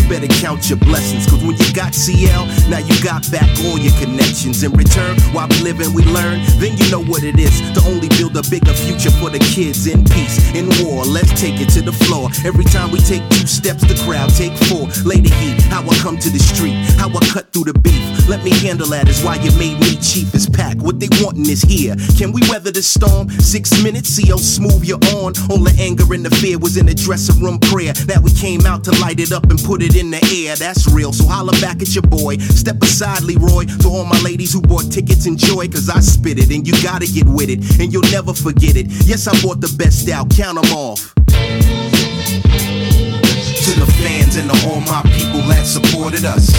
better count your blessings. Cause when you got CL, now you got back all your connections. In return, while we live and we learn, then you know what it is to only build a bigger future for the kids. In peace, in war, let's take it to the floor. Every time we take 2 steps, the crowd take 4. Lay the heat, how I come to the street, how I cut through the beef. Let me handle that, is why you made me chief as pack. What they wantin' is here. Can we weather the storm? 6 minutes, see how smooth you're on. All the anger and the fear was in the dressing room prayer. That we came out to light it up and put it in the air. That's real, so holla back at your boy. Step aside, Leroy. To all my ladies who bought tickets, enjoy, cause I spit it. And you gotta get with it, and you'll never forget it. Yes, I bought the best out, count them off. To the fans and to all my people that supported us.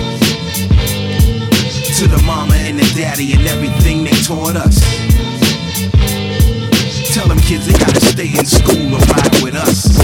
To the mama and the daddy and everything they taught us. Tell them kids they gotta stay in school and ride with us.